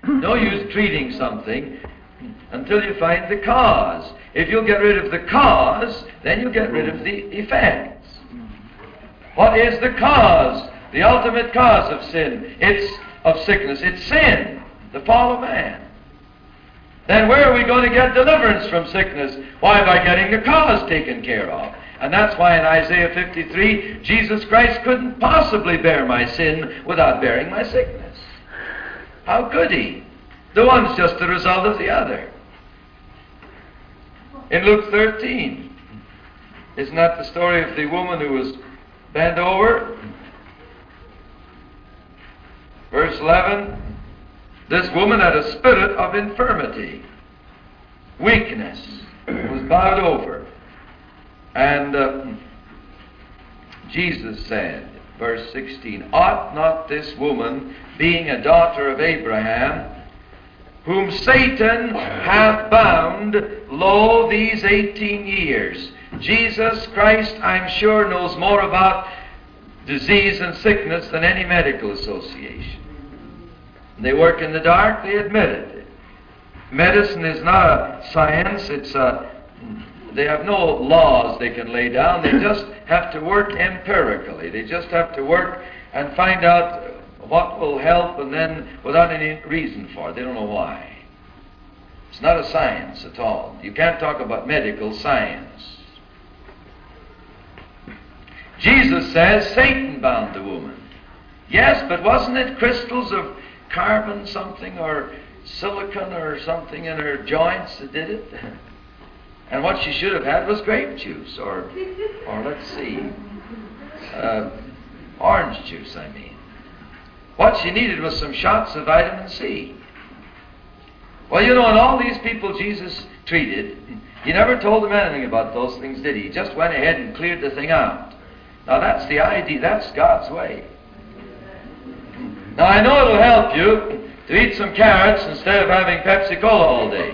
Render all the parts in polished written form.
No use treating something until you find the cause. If you'll get rid of the cause, then you'll get rid of the effects. What is the cause? The ultimate cause of sin. It's of sickness. It's sin, the fall of man. Then where are we going to get deliverance from sickness? Why, by getting the cause taken care of. And that's why in Isaiah 53, Jesus Christ couldn't possibly bear my sin without bearing my sickness. How could he? The one's just the result of the other. In Luke 13, isn't that the story of the woman who was bent over? Verse 11, this woman had a spirit of infirmity, weakness, was bowed over. And Jesus said, verse 16, ought not this woman, being a daughter of Abraham, whom Satan hath bound, lo, these 18 years. Jesus Christ, I'm sure, knows more about disease and sickness than any medical association. They work in the dark, they admit it. Medicine is not a science, they have no laws they can lay down. They just have to work empirically. They just have to work and find out what will help, and then without any reason for it. They don't know why. It's not a science at all. You can't talk about medical science. Jesus says Satan bound the woman. Yes, but wasn't it crystals of carbon something or silicon or something in her joints that did it? And what she should have had was grape juice, or let's see, orange juice, I mean. What she needed was some shots of vitamin C. Well, you know, and all these people Jesus treated, he never told them anything about those things, did he? He just went ahead and cleared the thing out. Now, that's the idea. That's God's way. Now, I know it'll help you to eat some carrots instead of having Pepsi-Cola all day.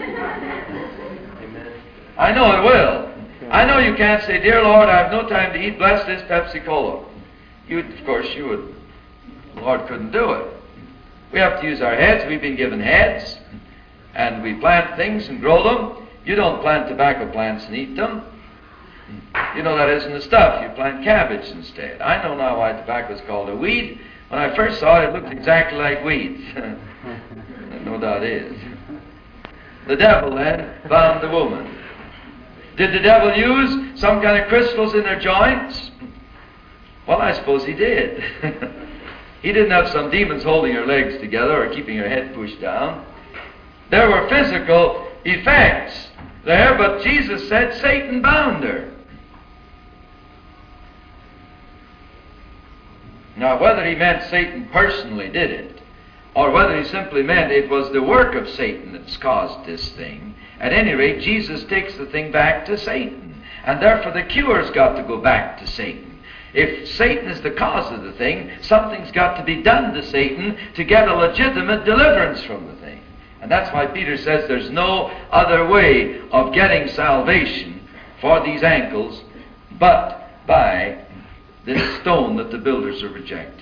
I know it will. I know you can't say, dear Lord, I have no time to eat, bless this Pepsi-Cola. Of course, you would. The Lord couldn't do it. We have to use our heads. We've been given heads. And we plant things and grow them. You don't plant tobacco plants and eat them. You know that isn't the stuff. You plant cabbage instead. I know now why tobacco is called a weed. When I first saw it, it looked exactly like weeds. No doubt it is. The devil then bound the woman. Did the devil use some kind of crystals in her joints? Well, I suppose he did. He didn't have some demons holding her legs together or keeping her head pushed down. There were physical effects there, but Jesus said Satan bound her. Now, whether he meant Satan personally did it, or whether he simply meant it was the work of Satan that's caused this thing, at any rate, Jesus takes the thing back to Satan. And therefore the cure's got to go back to Satan. If Satan is the cause of the thing, something's got to be done to Satan to get a legitimate deliverance from the thing. And that's why Peter says there's no other way of getting salvation for these ankles but by this stone that the builders have rejected.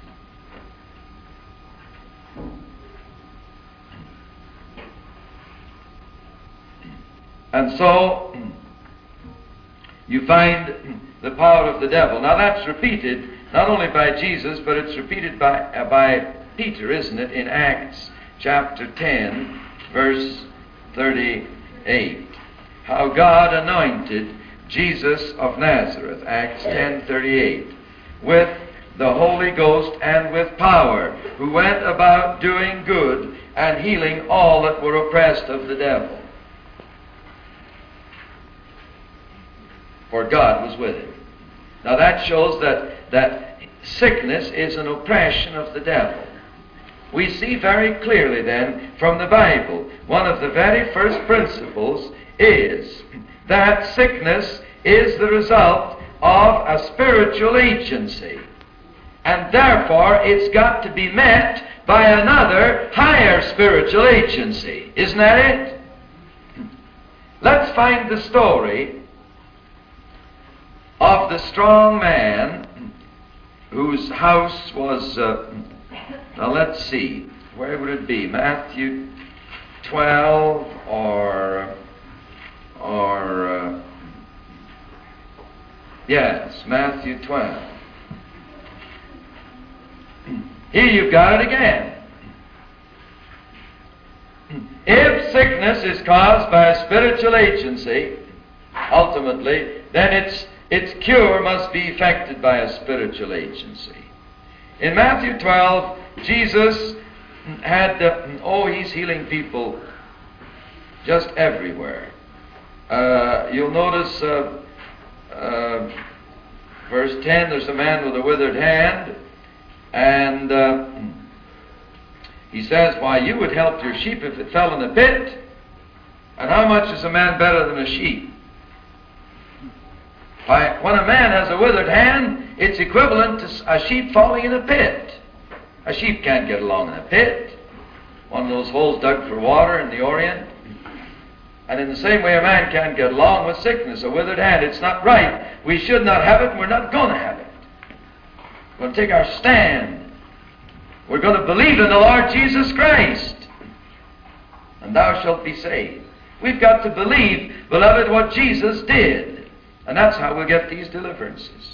And so you find the power of the devil. Now that's repeated not only by Jesus, but it's repeated by Peter, isn't it, in Acts chapter 10, verse 38. How God anointed Jesus of Nazareth, Acts 10:38, with the Holy Ghost and with power, who went about doing good and healing all that were oppressed of the devil. For God was with him. Now that shows that sickness is an oppression of the devil. We see very clearly then from the Bible, one of the very first principles is that sickness is the result of a spiritual agency. And therefore it's got to be met by another higher spiritual agency. Isn't that it? Let's find the story of the strong man whose house was, now let's see, where would it be? Matthew 12 yes, Matthew 12. Here you've got it again. If sickness is caused by a spiritual agency, ultimately, then its cure must be effected by a spiritual agency. In Matthew 12, Jesus had, he's healing people just everywhere. You'll notice verse 10, there's a man with a withered hand, and he says, why, you would help your sheep if it fell in a pit, and how much is a man better than a sheep? Why, when a man has a withered hand, it's equivalent to a sheep falling in a pit. A sheep can't get along in a pit, one of those holes dug for water in the Orient. And in the same way, a man can't get along with sickness, a withered hand. It's not right. We should not have it, and we're not going to have it. We're going to take our stand. We're going to believe in the Lord Jesus Christ, and thou shalt be saved. We've got to believe, beloved, what Jesus did, and that's how we'll get these deliverances.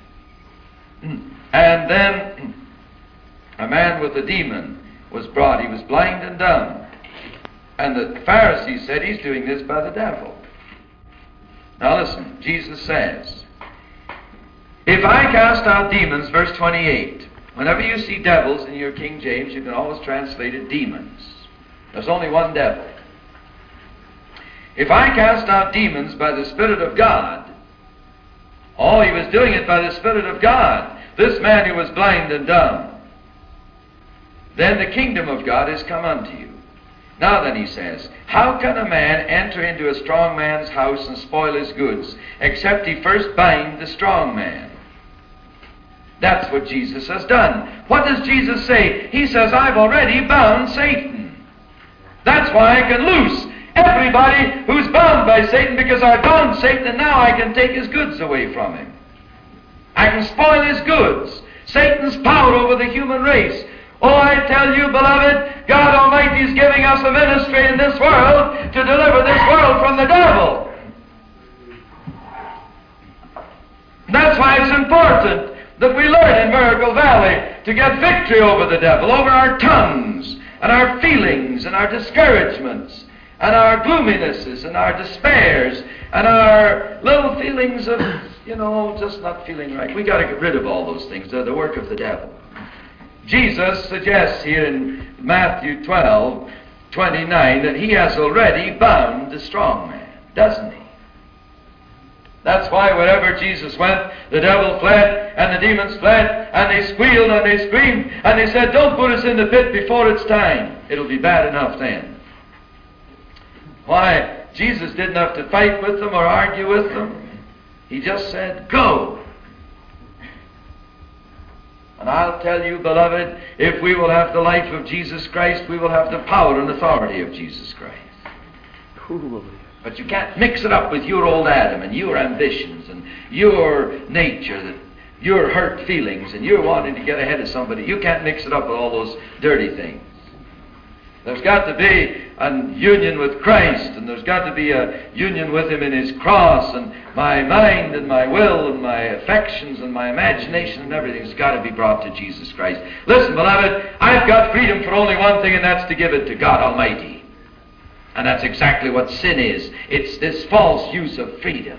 And then a man with a demon was brought. He was blind and dumb. And the Pharisees said, he's doing this by the devil. Now listen, Jesus says, if I cast out demons, verse 28, whenever you see devils in your King James, you can always translate it demons. There's only one devil. If I cast out demons by the Spirit of God, he was doing it by the Spirit of God. This man who was blind and dumb, then the kingdom of God is come unto you. Now then, he says, how can a man enter into a strong man's house and spoil his goods, except he first bind the strong man? That's what Jesus has done. What does Jesus say? He says, I've already bound Satan. That's why I can loose everybody who's bound by Satan, because I bound Satan, and now I can take his goods away from him. I can spoil his goods. Satan's power over the human race. Oh, I tell you, beloved, God Almighty is giving us a ministry in this world to deliver this world from the devil. That's why it's important that we learn in Miracle Valley to get victory over the devil, over our tongues, and our feelings, and our discouragements, and our gloominesses, and our despairs, and our little feelings of, just not feeling right. We've got to get rid of all those things. They're the work of the devil. Jesus suggests here in Matthew 12:29 that he has already bound the strong man, doesn't he? That's why wherever Jesus went, the devil fled, and the demons fled, and they squealed and they screamed, and they said, don't put us in the pit before it's time. It'll be bad enough then. Why? Jesus didn't have to fight with them or argue with them. He just said, go. And I'll tell you, beloved, if we will have the life of Jesus Christ, we will have the power and authority of Jesus Christ. But you can't mix it up with your old Adam and your ambitions and your nature, your hurt feelings, and your wanting to get ahead of somebody. You can't mix it up with all those dirty things. There's got to be a union with Christ, and there's got to be a union with Him in His cross, and my mind and my will and my affections and my imagination and everything's got to be brought to Jesus Christ. Listen, beloved, I've got freedom for only one thing, and that's to give it to God Almighty. And that's exactly what sin is. It's this false use of freedom.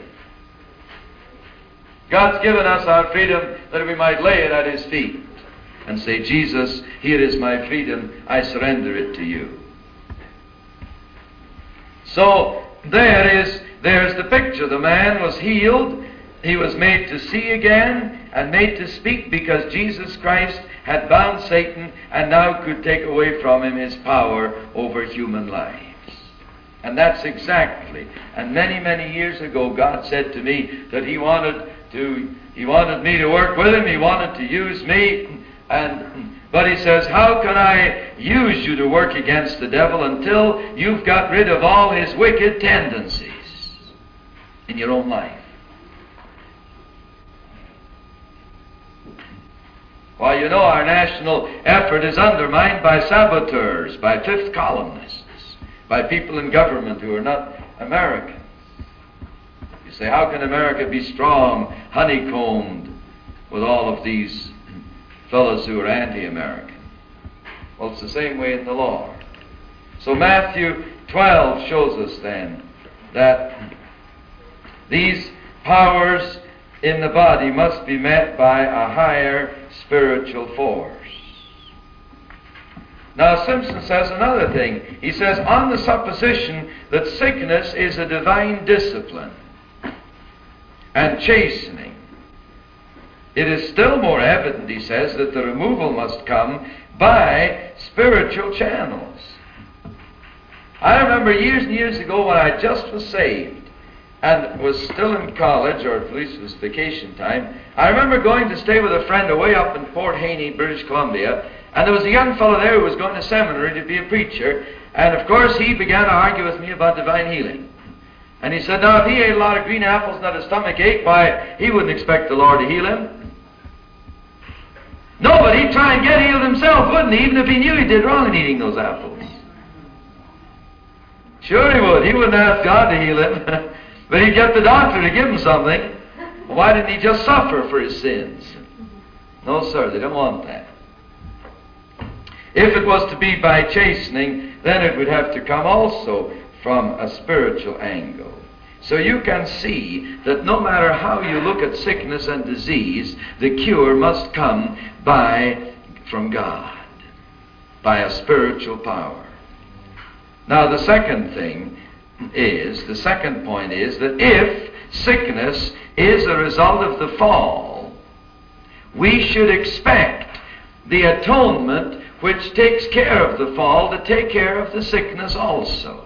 God's given us our freedom that we might lay it at His feet and say, Jesus, here is my freedom, I surrender it to you. So there's the picture. The man was healed, he was made to see again and made to speak, because Jesus Christ had bound Satan and now could take away from him his power over human lives. And that's exactly, and many, many years ago God said to me that He wanted me to work with Him, He wanted to use me. But He says, how can I use you to work against the devil until you've got rid of all his wicked tendencies in your own life? Why, you know, our national effort is undermined by saboteurs, by fifth columnists, by people in government who are not American. You say, how can America be strong, honeycombed with all of these fellows who are anti-American? Well, it's the same way in the Lord. So Matthew 12 shows us then that these powers in the body must be met by a higher spiritual force. Now Simpson says another thing. He says, on the supposition that sickness is a divine discipline and chastening, it is still more evident, he says, that the removal must come by spiritual channels. I remember years and years ago when I just was saved and was still in college, or at least it was vacation time, I remember going to stay with a friend away up in Fort Haney, British Columbia, and there was a young fellow there who was going to seminary to be a preacher, and of course he began to argue with me about divine healing. And he said, now if he ate a lot of green apples and had a stomach ache, why, he wouldn't expect the Lord to heal him. No, but he'd try and get healed himself, wouldn't he, even if he knew he did wrong in eating those apples. Sure he would. He wouldn't ask God to heal him, but he'd get the doctor to give him something. Why didn't he just suffer for his sins? No, sir, they don't want that. If it was to be by chastening, then it would have to come also from a spiritual angle. So you can see that no matter how you look at sickness and disease, the cure must come from God, by a spiritual power. Now the second point is that if sickness is a result of the fall, we should expect the atonement which takes care of the fall to take care of the sickness also.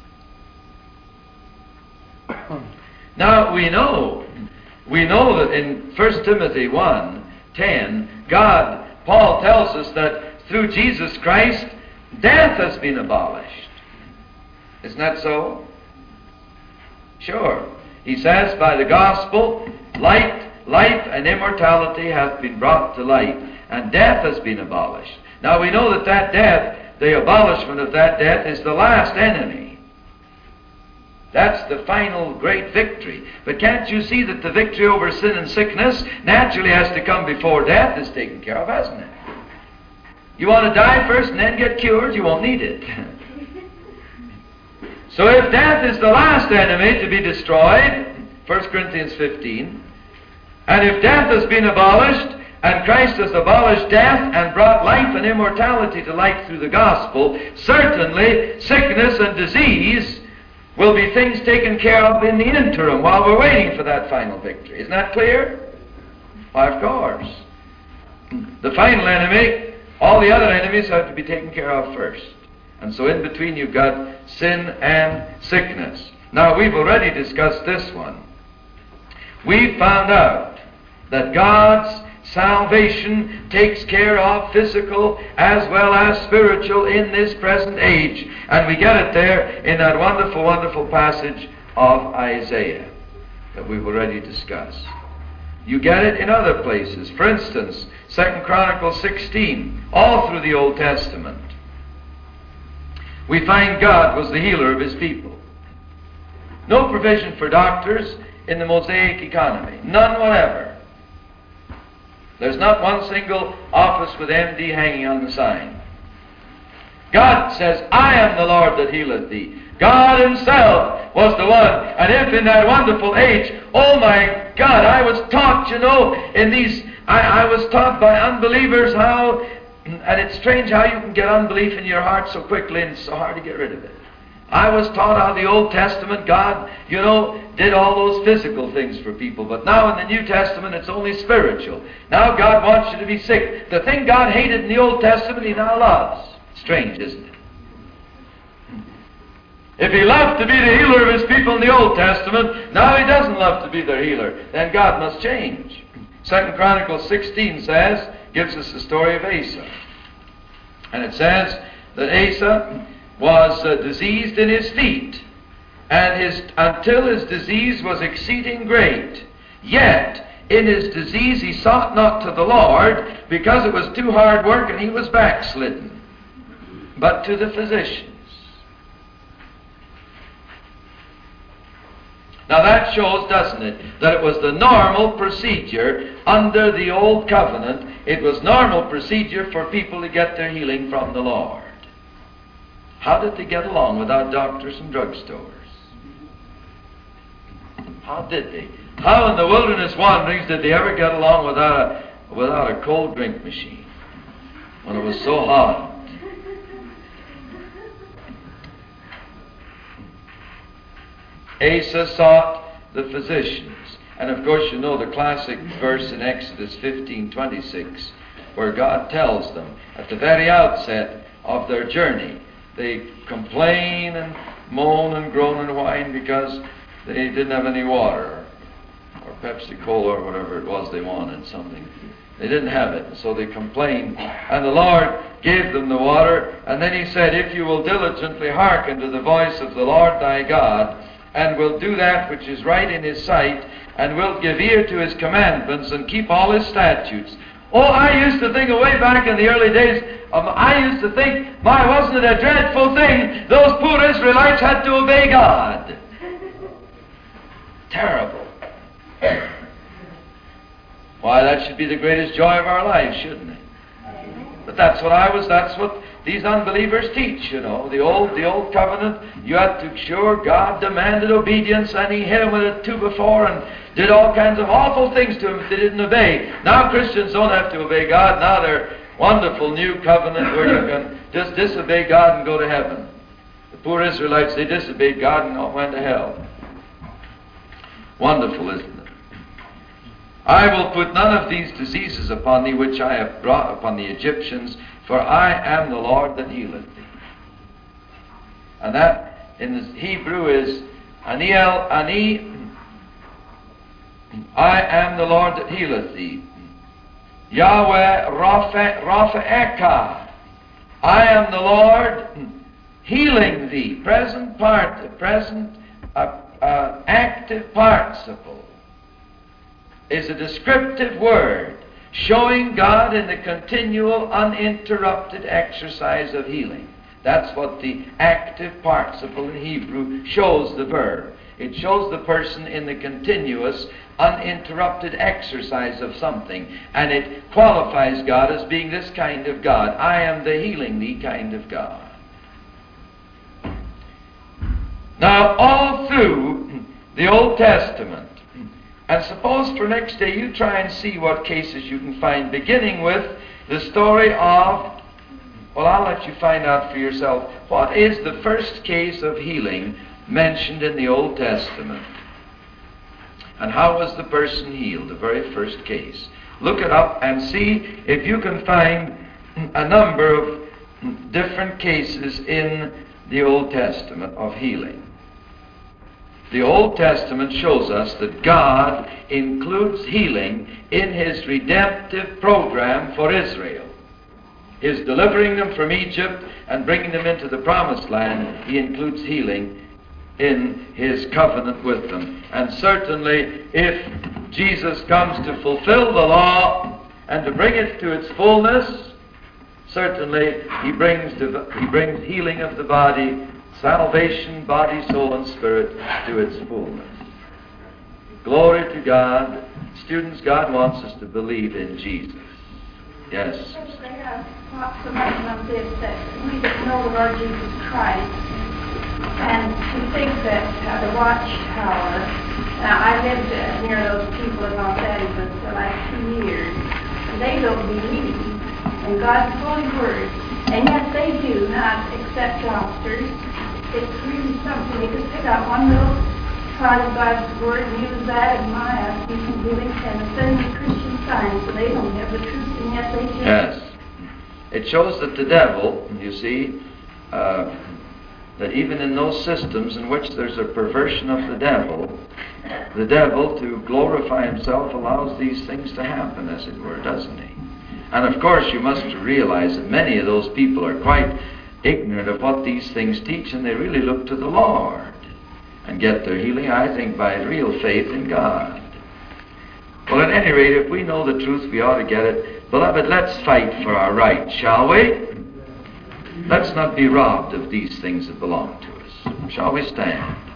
Now we know that in 1 Timothy 1:10, Paul tells us that through Jesus Christ, death has been abolished. Isn't that so? Sure. He says, by the gospel, life and immortality hath been brought to light, and death has been abolished. Now we know that death, the abolishment of that death, is the last enemy. That's the final great victory. But can't you see that the victory over sin and sickness naturally has to come before death is taken care of, hasn't it? You want to die first and then get cured, you won't need it. So if death is the last enemy to be destroyed, 1 Corinthians 15, and if death has been abolished, and Christ has abolished death and brought life and immortality to light through the gospel, certainly sickness and disease will be things taken care of in the interim while we're waiting for that final victory. Isn't that clear? Why, of course. The final enemy, all the other enemies have to be taken care of first. And so in between you've got sin and sickness. Now we've already discussed this one. We've found out that God's salvation takes care of physical as well as spiritual in this present age. And we get it there in that wonderful, wonderful passage of Isaiah that we've already discussed. You get it in other places. For instance, 2 Chronicles 16, all through the Old Testament. We find God was the healer of His people. No provision for doctors in the Mosaic economy. None whatever. There's not one single office with MD hanging on the sign. God says, I am the Lord that healeth thee. God Himself was the one. And if in that wonderful age, oh my God, I was taught, I was taught by unbelievers how, and it's strange how you can get unbelief in your heart so quickly and it's so hard to get rid of it. I was taught how the Old Testament, God, did all those physical things for people. But now in the New Testament, it's only spiritual. Now God wants you to be sick. The thing God hated in the Old Testament, He now loves. Strange, isn't it? If He loved to be the healer of His people in the Old Testament, now He doesn't love to be their healer. Then God must change. 2 Chronicles 16 gives us the story of Asa. And it says that Asa was diseased in his feet, and until his disease was exceeding great. Yet in his disease he sought not to the Lord, because it was too hard work and he was backslidden, but to the physicians. Now that shows, doesn't it, that it was the normal procedure under the Old Covenant. It was normal procedure for people to get their healing from the Lord. How did they get along without doctors and drugstores? How did they? How in the wilderness wanderings did they ever get along without a cold drink machine when it was so hot? Asa sought the physicians. And of course you know the classic verse in Exodus 15:26, where God tells them at the very outset of their journey, they complain and moan and groan and whine because they didn't have any water or Pepsi Cola or whatever it was they wanted, something. They didn't have it, so they complained. And the Lord gave them the water, and then he said, if you will diligently hearken to the voice of the Lord thy God, and will do that which is right in his sight, and will give ear to his commandments, and keep all his statutes. Oh, I used to think way back in the early days, I used to think, my, wasn't it a dreadful thing? Those poor Israelites had to obey God. Terrible. Why, that should be the greatest joy of our lives, shouldn't it? But that's what these unbelievers teach, you know. The old covenant, you had to sure God demanded obedience, and he hit them with it 2 before and did all kinds of awful things to them if they didn't obey. Now Christians don't have to obey God. Now they're wonderful new covenant where you can just disobey God and go to heaven. The poor Israelites, they disobeyed God and went to hell. Wonderful, isn't it? I will put none of these diseases upon thee which I have brought upon the Egyptians, for I am the Lord that healeth thee. And that in the Hebrew is Aniel, Ani. I am the Lord that healeth thee. Yahweh Raphaeka. I am the Lord healing thee. Present active participle is a descriptive word showing God in the continual, uninterrupted exercise of healing. That's what the active participle in Hebrew shows the verb. It shows the person in the continuous, uninterrupted exercise of something, and it qualifies God as being this kind of God. I am the healing thee kind of God. Now, all through the Old Testament, and suppose for next day you try and see what cases you can find, beginning with the story of, well, I'll let you find out for yourself, what is the first case of healing mentioned in the Old Testament? And how was the person healed, the very first case? Look it up and see if you can find a number of different cases in the Old Testament of healing. The Old Testament shows us that God includes healing in his redemptive program for Israel. His delivering them from Egypt and bringing them into the Promised Land, he includes healing in his covenant with them. And certainly, if Jesus comes to fulfill the law and to bring it to its fullness, certainly he brings healing of the body, salvation, body, soul, and spirit to its fullness. Glory to God. Students, God wants us to believe in Jesus. Yes. They have talked so much about this that we that know the Lord Jesus Christ, and to think that the Watchtower, now I lived near those people in Los Angeles for like 2 years, and they don't believe in God's holy word, and yet they do not accept doctors. It's really something. They just pick out one little part of God's word and use that, and my, you can believe, and send the Christian Science, so they don't have the truth, and yet they do. Yes. It shows that the devil, you see, that even in those systems in which there's a perversion of the devil, to glorify himself, allows these things to happen, as it were, doesn't he? And of course, you must realize that many of those people are quite ignorant of what these things teach, and they really look to the Lord and get their healing, I think, by real faith in God. But Well, at any rate, if we know the truth, we ought to get it. Beloved, let's fight for our right, shall we? Let's not be robbed of these things that belong to us. Shall we stand?